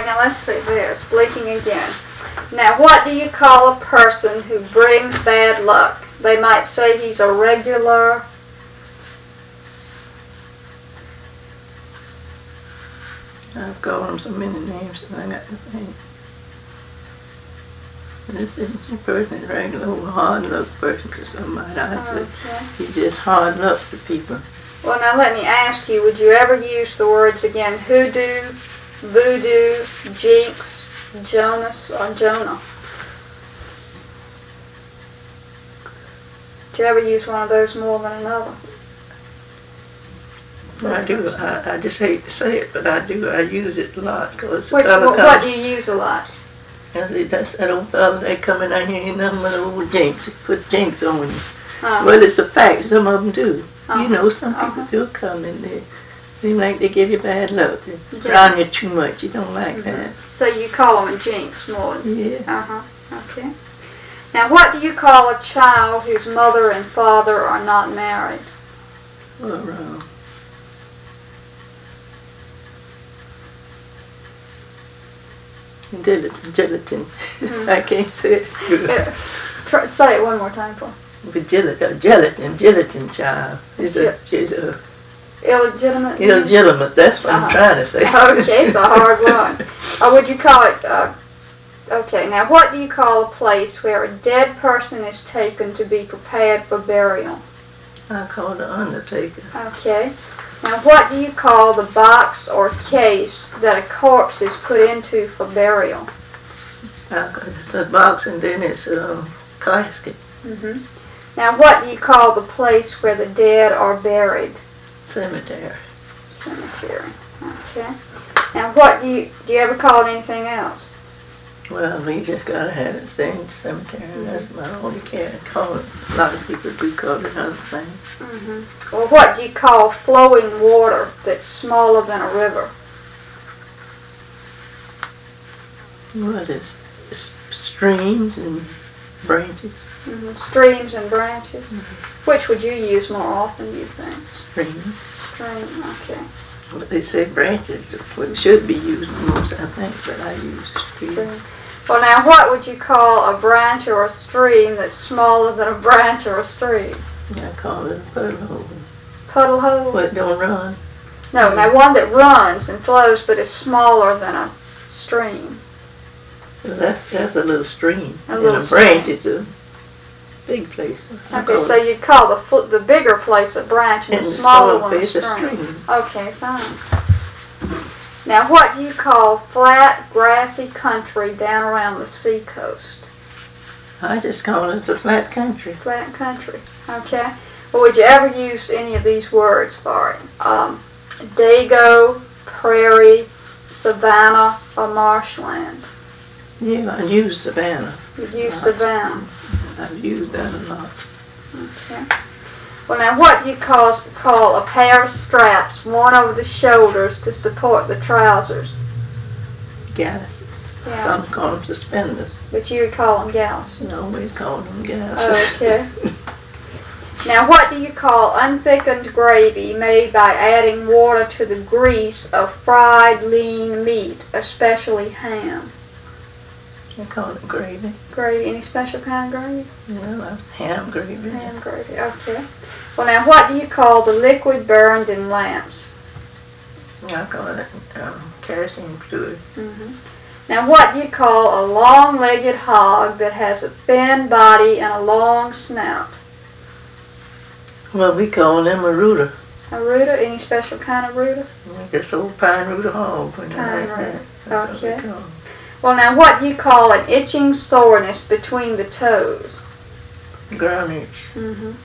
now let's see there. It's blinking again. Now, what do you call a person who brings bad luck? They might say he's a regular. I've called him so many names that I got to think. This is a person, a regular old hard luck person to somebody. I'd say he's just hard luck to people. Well, now let me ask you, would you ever use the words again, hoodoo, voodoo, jinx, Jonas, or Jonah? Do you ever use one of those more than another? I do. I just hate to say it, but I do. I use it a lot. Cause what do you use a lot? I say, that's that old fella that coming out here, ain't nothing but an old jinx. Put jinx on you. Well, it's a fact. Some of them do. You know, some people do come in there. Seem like they give you bad luck. They around you too much. You don't like that. So you call them a jinx more? Yeah. Okay. Now, what do you call a child whose mother and father are not married? Well, gelatin. I can't say it. Say it one more time, Paul. Gelatin child. Is a illegitimate. Illegitimate. That's what I'm trying to say. Okay, it's a hard one. Would you call it? Okay. Now, what do you call a place where a dead person is taken to be prepared for burial? I call it an undertaker. Okay. Now, what do you call the box or case that a corpse is put into for burial? It's a box and then it's a casket. Now, what do you call the place where the dead are buried? Cemetery. Cemetery. Okay. Now, what do you ever call it anything else? Well, we just gotta have it staying cemetery. That's about all you can call it. A lot of people do call it other things. Well, what do you call flowing water that's smaller than a river? Well, it's streams and branches. Streams and branches. Which would you use more often, do you think? Streams. Stream, okay. But they say branches should be used most, I think, but I use streams. Well, now, what would you call a branch or a stream that's smaller than a branch or a stream? I call it a puddle hole. Puddle hole? But it don't run. No, now one that runs and flows but is smaller than a stream. Well, that's a little stream. And a branch is a big place. Okay, so you'd call the bigger place a branch and the smaller one a stream. Okay, fine. Now, what do you call flat, grassy country down around the seacoast? I just call it the flat country. Flat country, okay. Well, would you ever use any of these words for it? Dago, prairie, savanna, or marshland? Yeah, I use savanna. You'd use savanna. I've used that a lot. Okay. Well, now, what do you call a pair of straps worn over the shoulders to support the trousers? Galluses. Some call them suspenders. But you would call them galluses? No, we call them galluses. Okay. Now, what do you call unthickened gravy made by adding water to the grease of fried lean meat, especially ham? I call it gravy. Gravy. Any special kind of gravy? No, ham gravy. Ham gravy, okay. Well, now, what do you call the liquid burned in lamps? I call it kerosene fluid. Now, what do you call a long-legged hog that has a thin body and a long snout? Well, we call them a rooter. A rooter? Any special kind of rooter? Just old pine rooter hog. Pine rooter. Okay. Well, now, what do you call an itching soreness between the toes? Ground itch.